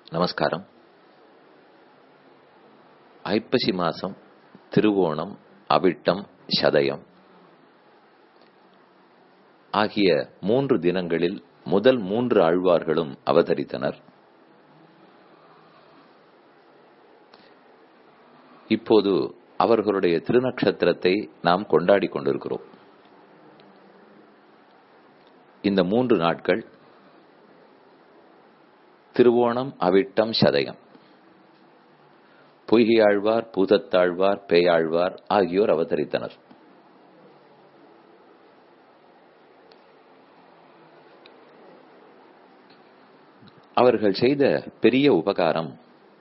நமஸ்காரம். ஐப்பசி மாசம் திருவோணம், அவிட்டம், சதயம் ஆகிய 3 தினங்களில் முதல் 3 ஆழ்வார்களும் அவதரித்தனர். இப்போது அவர்களுடைய திருநக்ஷத்திரத்தை நாம் கொண்டாடி கொண்டிருக்கிறோம். இந்த 3 நாட்கள் திருவோணம், அவிட்டம், சதயம். பொய்கையாழ்வார், பூதத்தாழ்வார், பேயாழ்வார் ஆகியோர் அவதரித்தனர். அவர்கள் செய்த பெரிய உபகாரம்,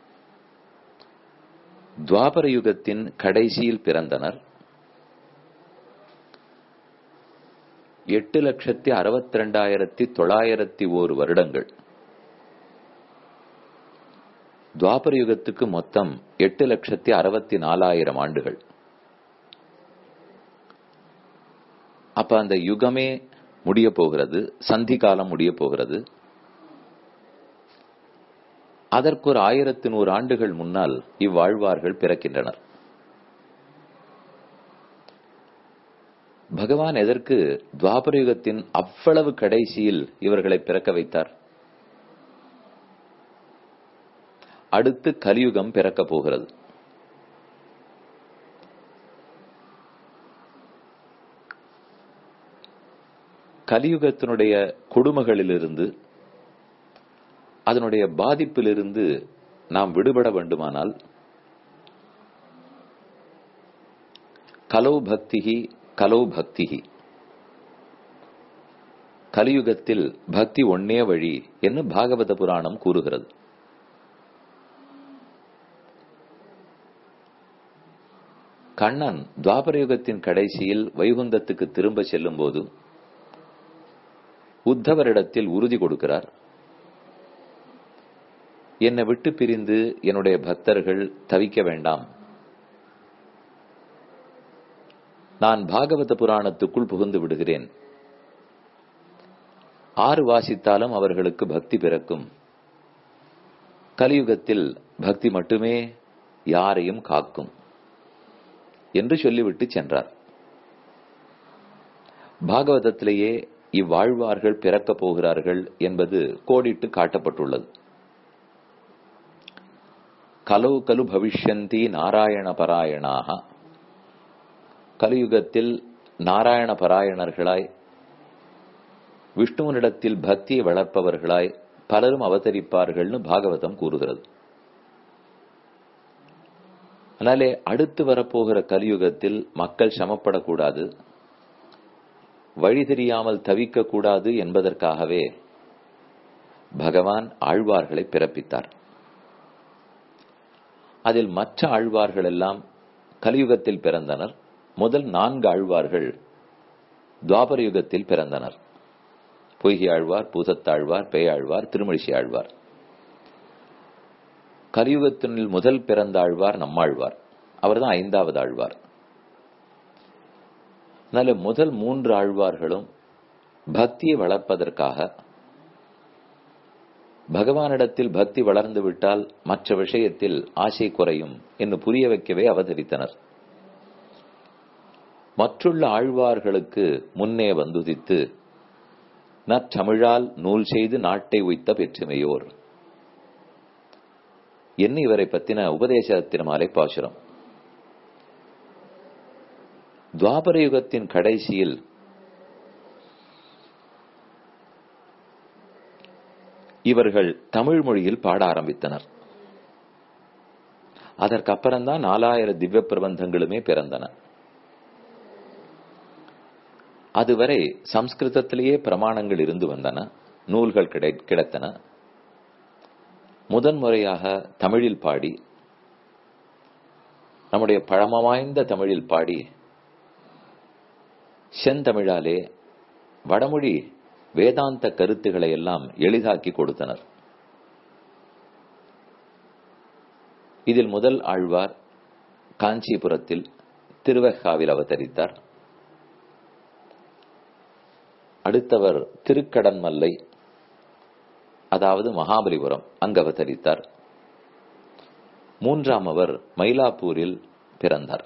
துவாபர யுகத்தின் கடைசியில் பிறந்தனர். 8,62,901 வருடங்கள். துவாபர யுகத்துக்கு மொத்தம் 8,64,000 ஆண்டுகள். அப்ப அந்த யுகமே முடிய போகிறது, சந்தி காலம் முடிய போகிறது. அதற்கு ஒரு 1100 ஆண்டுகள் முன்னால் இவ்வாழ்வார்கள் பிறக்கின்றனர். பகவான் எதற்கு துவாபர யுகத்தின் அவ்வளவு கடைசியில் இவர்களை பிறக்க வைத்தார்? அடுத்து கலியுகம் பிறக்க போகிறது. கலியுகத்தினுடைய கொடுமைகளிலிருந்து, அதனுடைய பாதிப்பிலிருந்து நாம் விடுபட வேண்டுமானால் கலௌ பக்திஹி கலௌ பக்திஹி, கலியுகத்தில் பக்தி ஒன்னே வழி என்று பாகவத புராணம் கூறுகிறது. கண்ணன் துவாபர யுகத்தின் கடைசியில் வைகுந்தத்துக்கு திரும்ப செல்லும் போது உத்தவரிடத்தில் உறுதி கொடுக்கிறார். என்னை விட்டு பிரிந்து என்னுடைய பக்தர்கள் தவிக்க வேண்டாம். நான் பாகவத புராணத்துக்குள் புகுந்து விடுகிறேன். 6 வாசித்தாலும் அவர்களுக்கு பக்தி பிறக்கும். கலியுகத்தில் பக்தி மட்டுமே யாரையும் காக்கும் என்று சொல்லிவிட்டு சென்றார். பாகவதத்திலேயே இவ்வாழ்வார்கள் பிறக்கப் போகிறார்கள் என்பது கோடிட்டு காட்டப்பட்டுள்ளது. கலௌ கலு பவிஷ்யந்தி நாராயண பராயணாக, கலியுகத்தில் நாராயண பராயணர்களாய், விஷ்ணுவனிடத்தில் பக்தியை வளர்ப்பவர்களாய் பலரும் அவதரிப்பார்கள்னு பாகவதம் கூறுகிறது. அதனாலே அடுத்து வரப்போகிற கலியுகத்தில் மக்கள் சமப்படக்கூடாது, வழி தெரியாமல் தவிக்க கூடாது என்பதற்காகவே பகவான் ஆழ்வார்களை பிறப்பித்தார். அதில் மற்ற ஆழ்வார்கள் எல்லாம் கலியுகத்தில் பிறந்தனர். முதல் 4 ஆழ்வார்கள் துவாபர யுகத்தில் பிறந்தனர். பொய்கை ஆழ்வார், பூதத்தாழ்வார், பேயாழ்வார், திருமழிசை ஆழ்வார். கலியுகத்தினில் முதல் பிறந்த ஆழ்வார் நம்மாழ்வார். அவர்தான் 5வது ஆழ்வார். அதனால முதல் 3 ஆழ்வார்களும் பக்தியை வளர்ப்பதற்காக, பகவானிடத்தில் பக்தி வளர்ந்து விட்டால் மற்ற விஷயத்தில் ஆசை குறையும் என்று புரிய வைக்கவே அவதரித்தனர். மற்றுள்ள ஆழ்வார்களுக்கு முன்னே வந்துதித்து நற்றமிழால் நூல் செய்து நாட்டை உய்த்த பெற்றுமையோர் என்ன இவரை பத்தின உபதேசத்தினமாலை பாசுரம். துவாபர யுகத்தின் கடைசியில் இவர்கள் தமிழ் மொழியில் பாட ஆரம்பித்தனர். அதற்கப்புறம்தான் 4000 திவ்ய பிரபந்தங்களுமே பிறந்தன. அதுவரை சம்ஸ்கிருதத்திலேயே பிரமாணங்கள் இருந்து வந்தன, நூல்கள் கிடைத்தன. முதன்முறையாக தமிழில் பாடி, நம்முடைய பழமை வாய்ந்த தமிழில் பாடி, செந்தமிழாலே வடமொழி வேதாந்த கருத்துக்களை எல்லாம் எளிதாக்கி கொடுத்தனர். இதில் முதல் ஆழ்வார் காஞ்சிபுரத்தில் திருவெக்காவில் அவதரித்தார். அடுத்தவர் திருக்கடன்மல்லை, அதாவது மகாபலிபுரம் அங்கு அவதரித்தார். மூன்றாம் அவர் மயிலாப்பூரில் பிறந்தார்.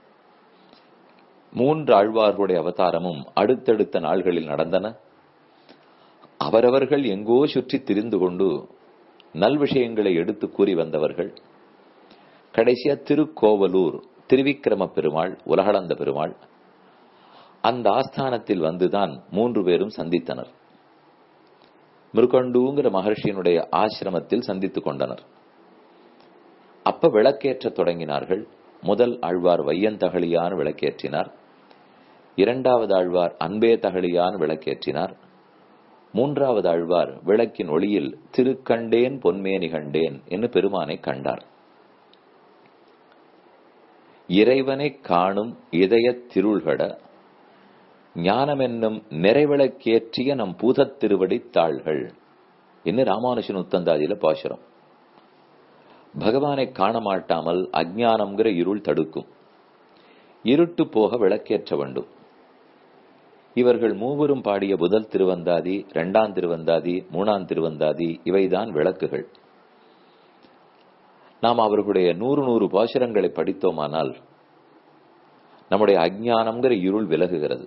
3 ஆழ்வார்களுடைய அவதாரமும் அடுத்தடுத்த நாள்களில் நடந்தன. அவரவர்கள் எங்கோ சுற்றி திரிந்து கொண்டு நல்விஷயங்களை எடுத்து கூறி வந்தவர்கள். கடைசியா திருக்கோவலூர் திருவிக்கிரம பெருமாள், உலகளந்த பெருமாள், அந்த ஆஸ்தானத்தில் வந்துதான் 3 பேரும் சந்தித்தனர். மிருகண்டூங்கிற மகர்ஷியினுடைய ஆசிரமத்தில் சந்தித்துக் கொண்டனர். அப்ப விளக்கேற்ற தொடங்கினார்கள். முதல் ஆழ்வார் வையந்தகழியான் விளக்கேற்றினார். 2வது ஆழ்வார் அன்பே தகழியான் விளக்கேற்றினார். 3வது ஆழ்வார் விளக்கின் ஒளியில் திருக்கண்டேன் பொன்மேனி கண்டேன் என்று பெருமானை கண்டார். இறைவனை காணும் இதய திருள்கட ஞானமென்னும் நிறைவிளக்கேற்றிய நம் பூதத் திருவடி தாள்கள் என்று ராமானுஜன் உத்தந்தாதியில பாசுரம். பகவானை காண மாட்டாமல் அஞ்ஞானம்ங்கிற இருள் தடுக்கும். இருட்டு போக விளக்கேற்ற வேண்டும். இவர்கள் மூவரும் பாடிய முதல் திருவந்தாதி, 2ஆம் திருவந்தாதி, 3ஆம் திருவந்தாதி இவைதான் விளக்குகள். நாம் அவர்களுடைய 100 பாசுரங்களை படித்தோமானால் நம்முடைய அஞ்ஞானம்ங்கிற இருள் விலகுகிறது.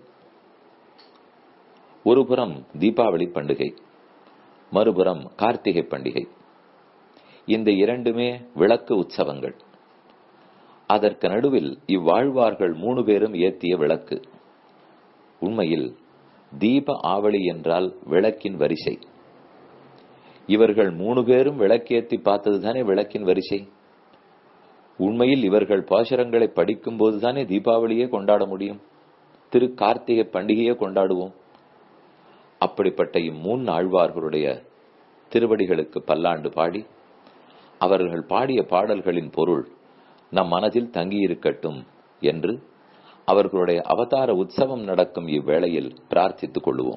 ஒருபுறம் தீபாவளி பண்டிகை, மறுபுறம் கார்த்திகை பண்டிகை. இந்த 2மே விளக்கு உற்சவங்கள். அதற்கு நடுவில் இவ்வாழ்வார்கள் 3 பேரும் ஏற்றிய விளக்கு. உண்மையில் தீப ஆவளி என்றால் விளக்கின் வரிசை. இவர்கள் 3 பேரும் விளக்கேற்றி பார்த்ததுதானே விளக்கின் வரிசை. உண்மையில் இவர்கள் பாசுரங்களை படிக்கும் போதுதானே தீபாவளியே கொண்டாட முடியும், திரு கார்த்திகை பண்டிகையே கொண்டாடுவோம். அப்படிப்பட்ட 3 ஆழ்வார்களுடைய திருவடிகளுக்கு பல்லாண்டு பாடி அவர்கள் பாடிய பாடல்களின் பொருள் நம் மனதில் தங்கியிருக்கட்டும் என்று அவர்களுடைய அவதார உற்சவம் நடக்கும் இவ்வேளையில் பிரார்த்தித்துக் கொள்வோம்.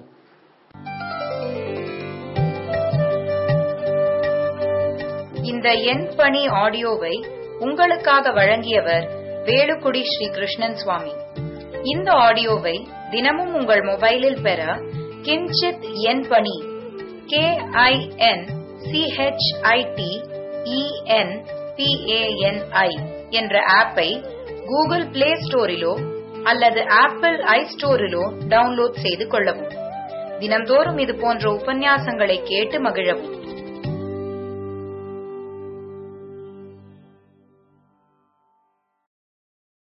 இந்த என் பணி ஆடியோவை உங்களுக்காக வழங்கியவர் வேலுக்குடி ஸ்ரீ கிருஷ்ணன் சுவாமி. இந்த ஆடியோவை தினமும் உங்கள் மொபைலில் பெற கிஞ்சித் என் பணி KINCHITENPANI என்ற ஆப்பை கூகுள் பிளே ஸ்டோரிலோ அல்லது ஆப்பிள் ஐஸ்டோரிலோ டவுன்லோட் செய்து கொள்ளவும். தினம்தோறும் இது போன்ற உபன்யாசங்களை கேட்டு மகிழவும்.